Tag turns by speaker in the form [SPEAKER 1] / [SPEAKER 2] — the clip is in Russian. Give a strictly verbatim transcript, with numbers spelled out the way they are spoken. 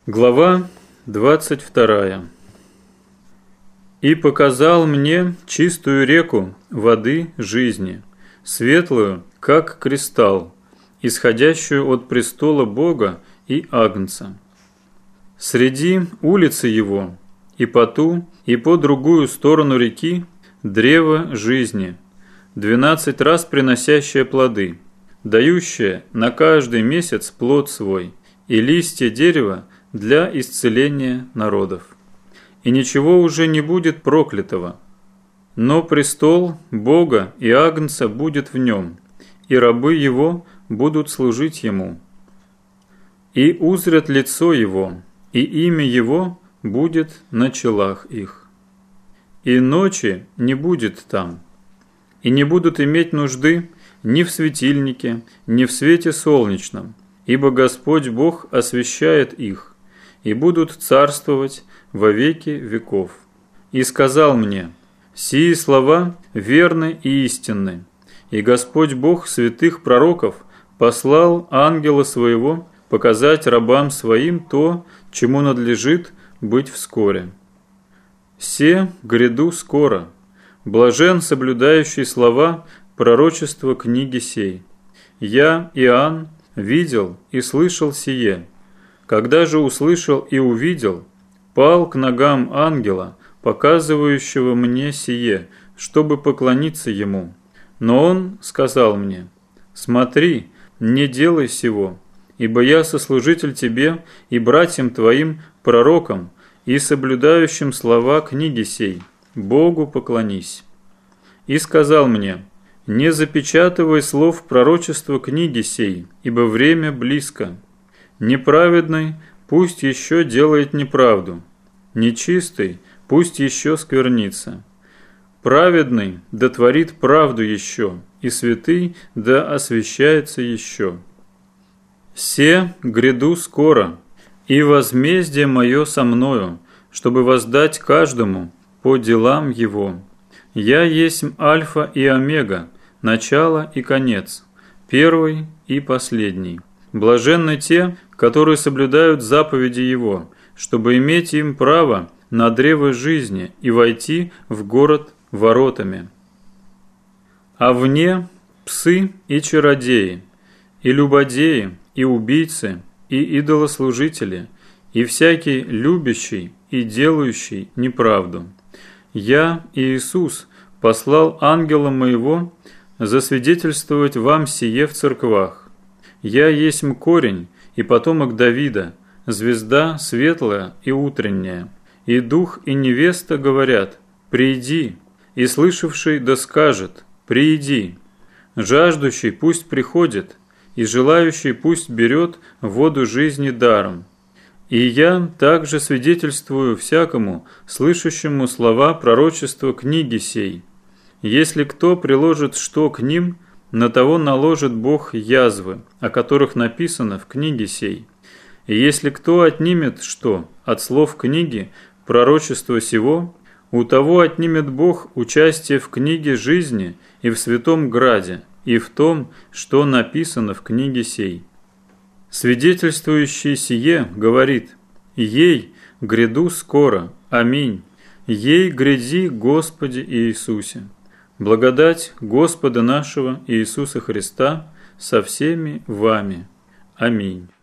[SPEAKER 1] Глава двадцать вторая. «И показал мне чистую реку воды жизни, светлую, как кристалл, исходящую от престола Бога и Агнца. Среди улицы его, и по ту, и по другую сторону реки, древо жизни, двенадцать раз приносящее плоды, дающее на каждый месяц плод свой, и листья дерева для исцеления народов. И ничего уже не будет проклятого, но престол Бога и Агнца будет в нем, и рабы его будут служить ему. И узрят лицо его, и имя его будет на челах их. И ночи не будет там, и не будут иметь нужды ни в светильнике, ни в свете солнечном, ибо Господь Бог освещает их, и будут царствовать во веки веков. И сказал мне: сии слова верны и истинны, и Господь Бог святых пророков послал ангела своего показать рабам своим то, чему надлежит быть вскоре. Се гряду скоро, блажен соблюдающий слова пророчества книги сей. Я, Иоанн, видел и слышал сие. Когда же услышал и увидел, пал к ногам ангела, показывающего мне сие, чтобы поклониться ему. Но он сказал мне: смотри, не делай сего, ибо я сослужитель тебе и братьям твоим пророкам и соблюдающим слова книги сей, Богу поклонись. И сказал мне: не запечатывай слов пророчества книги сей, ибо время близко. Неправедный пусть еще делает неправду, нечистый пусть еще сквернится. Праведный да творит правду еще, и святый да освящается еще. Се гряду скоро, и возмездие мое со мною, чтобы воздать каждому по делам его. Я есть Альфа и Омега, начало и конец, первый и последний. Блаженны те, которые соблюдают заповеди Его, чтобы иметь им право на древо жизни и войти в город воротами. А вне псы и чародеи, и любодеи, и убийцы, и идолослужители, и всякий любящий и делающий неправду. Я, Иисус, послал ангела моего засвидетельствовать вам сие в церквах. Я есть корень и потомок Давида, звезда светлая и утренняя. И дух и невеста говорят: приди, и слышавший да скажет: приди. Жаждущий пусть приходит, и желающий пусть берет воду жизни даром. И я также свидетельствую всякому, слышащему слова пророчества книги сей. Если кто приложит что к ним, на того наложит Бог язвы, о которых написано в книге сей. И если кто отнимет что от слов книги пророчества сего, у того отнимет Бог участие в книге жизни и в святом граде, и в том, что написано в книге сей. Свидетельствующий сие говорит: ей гряду скоро, аминь, ей гряди, Господи Иисусе. Благодать Господа нашего Иисуса Христа со всеми вами. Аминь.